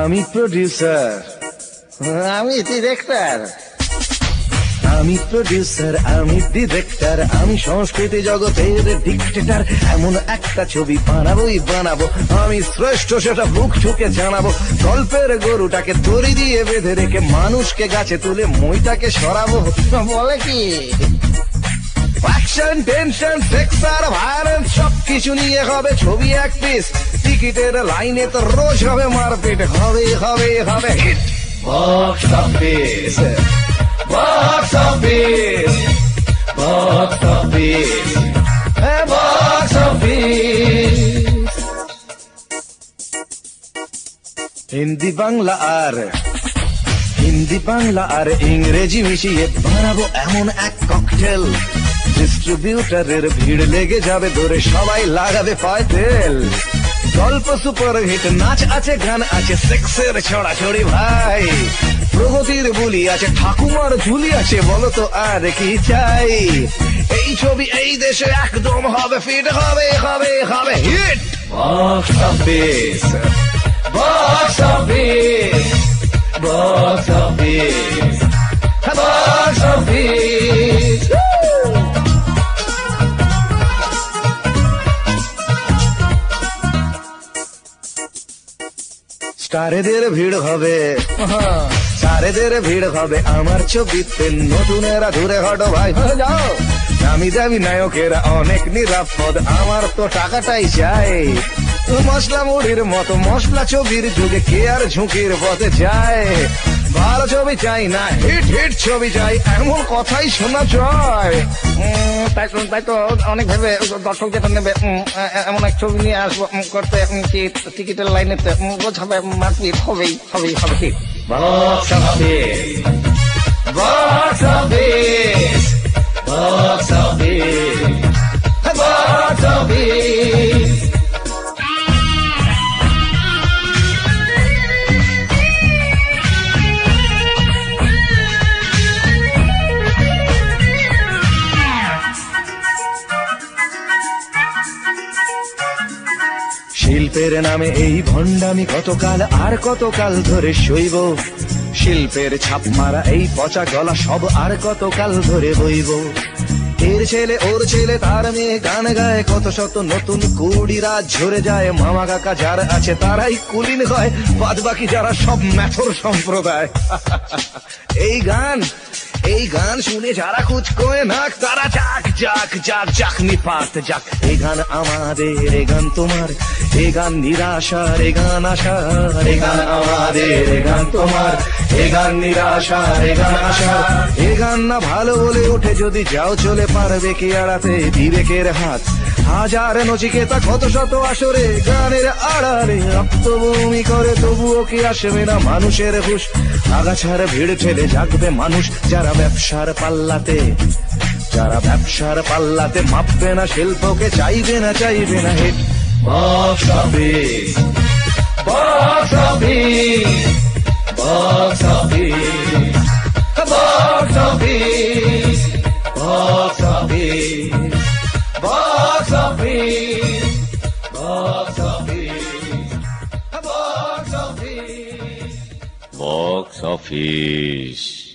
আমি প্রডিউসার, আমি ডিরেক্টর। আমি প্রডিউসার, আমি ডিরেক্টর, আমি সংস্কৃতি জগতের ডিক্টেটর। এমন একটা ছবি বানাবোই বানাবো, আমি শ্রেষ্ঠ সেটা বুক ঠুকে জানাবো। গল্পের গরুটাকে দড়ি দিয়ে বেঁধে রেখে মানুষকে গাছে তুলে মইটাকে সরাবো। বলে কি? অ্যাকশন, টেনশন, সেক্স আর ভায়োলেন্স সবকিছু নিয়ে হবে ছবি এক পিস। টিকিটের লাইনে তো রোজ হবে মারপিট, হবে হবে হবে hit. Box office, box office, box office, box office. Hindi Bangla আর ইংরেজি মিশিয়ে বানাবো এমন এক ককটেল। ডিস্ট্রিবিউটারের ভিড় লেগে যাবে, ধরে সবাই লাগাবে পায় তেল। গল্প সুপার হিট, নাচ আছে, গান আছে, সেক্সের ছড়াছড়ি ভাই। প্রগতির বুলি আছে, ঠাকুমার ঝুলি আছে, বলো তো আর কি চাই? এই ছবি এই দেশে একদম হবে ফিট, হবে হবে হবে hit. Box office, box office, box office, box office. স্টারেদের ভিড় হবে, স্টারেদের ভিড় হবে আমার ছবিতে। নতুনেরা দূরে হটো ভাই, যাও। দামি দামি নায়কেরা অনেক নিরাপদ, আমার তো টাকাটাই চাই। মশলা মুড়ির মতো মশলা ছবির যুগে কে আর ঝুঁকির পথে যায়? ভালো ছবি চাই না, হিট হিট ছবি চাই, এমন কথাই শোনা যায়। তাই তো অনেক ভেবে দর্শক যেটা নেবে এমন এক ছবি নিয়ে আসবো করতে, টিকিটের লাইনেতে বোঝাবে মারপিট, হবেই হবেই হবে hit. Box office, box office, box office, box office. শিল্পের নামে এই ভণ্ডামি কতকাল আর কতকাল ধরে সইব। শিল্পের ছাপ মারা এই পচা গলা সব আর কতকাল ধরে বইব। এর ছেলে ওর ছেলে তার মেয়ে গান গায়, কত শত নতুন কুড়িরা ঝরে যায়। মামা কাকা যার আছে তারাই কুলিন হয়, বাদ বাকি যারা সব ম্যাথর সম্প্রদায়। এই গান শুনে যারা কুচকোয় নাক, তারা যাক যাক যাক যাক নিপাত যাক। এই গান আমাদের, এই গান তোমার, এই গান নিরাশার, এই গান আশার। এই গান আমাদের, এই গান তোমার, এই গান নিরাশার, এই গান আশার। এই গান না ভালো বলে ওঠে যদি যাও চলে, পারবে কি এড়াতে বিবেকের হাত? হাজার নচিকেতা কত শত আসরে, গানের আড়ালে রক্ত বমি করে, তবুও কি আসবে না মানুষের হুঁশ? আগাছার ভিড় ঠেলে জাগবে মানুষ, যারা ব্যবসার পাল্লাতে মাপবে না শিল্পকে, চাইবে না hit. Box office, box office, box office, box office, box office, box office, box office, box office, box office.